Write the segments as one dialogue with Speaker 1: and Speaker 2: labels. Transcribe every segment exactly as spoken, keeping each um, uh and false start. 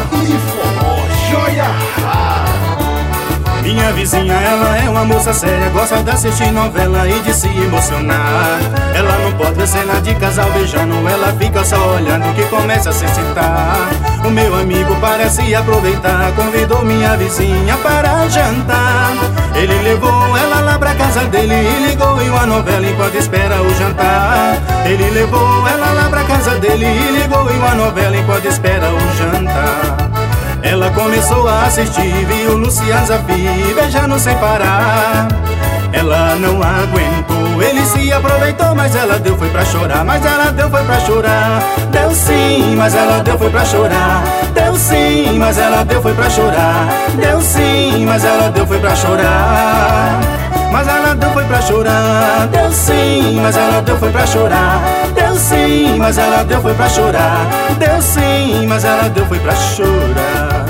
Speaker 1: e forró, joia rara.
Speaker 2: Minha vizinha, ela é uma moça séria, gosta de assistir novela e de se emocionar. Ela não pode ver cena de casal beijando, ela fica só olhando que começa a se excitar. O meu amigo parece aproveitar, convidou minha vizinha para jantar. Ele levou ela lá pra casa dele e ligou em uma novela enquanto espera o jantar. Ele levou ela lá pra casa dele e ligou em uma novela enquanto espera o jantar. Ela começou a assistir, viu Luciano Zafi beijando sem parar. Ela não aguentou, ele se aproveitou, mas ela deu foi pra chorar. Mas ela deu foi pra chorar. Deu sim, mas ela deu foi pra chorar. Deu sim, mas ela deu foi pra chorar. Deu sim, mas ela deu foi pra chorar. Mas ela deu foi pra chorar. Deu sim, mas ela deu foi pra chorar. Deu sim, mas ela deu foi pra chorar. Deu sim, mas ela deu foi pra chorar.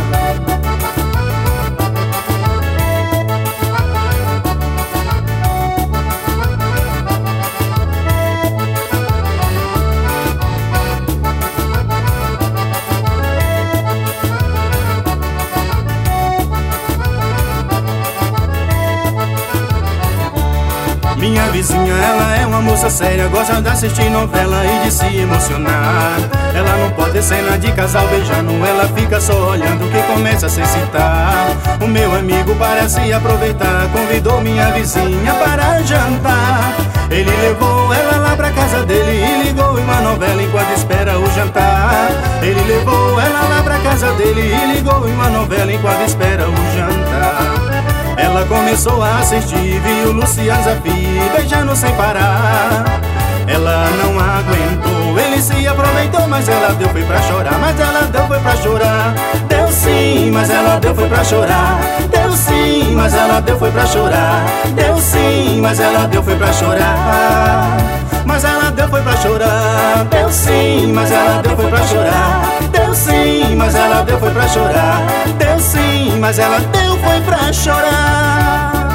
Speaker 2: Minha vizinha, ela é uma moça séria, gosta de assistir novela e de se emocionar. Ela não pode ver cena de casal beijando, ela fica só olhando que começa a se excitar. O meu amigo parece aproveitar, convidou minha vizinha para jantar. Ele levou ela lá pra casa dele e ligou em uma novela enquanto espera o jantar. Ele levou ela lá pra casa dele e ligou em uma novela enquanto espera o jantar. Ela começou a assistir, viu Luciano Zafi beijando sem parar. Ela não aguentou, ele se aproveitou, mas ela deu foi pra chorar. Mas ela deu foi pra chorar. Deu sim, mas ela deu foi pra chorar. Deu sim, mas ela deu foi pra chorar. Deu sim, mas ela deu foi pra chorar. Mas ela deu foi pra chorar. Deu sim, mas ela deu foi pra chorar. Deu sim, mas ela deu foi pra chorar. Deu sim, mas ela deu foi pra chorar.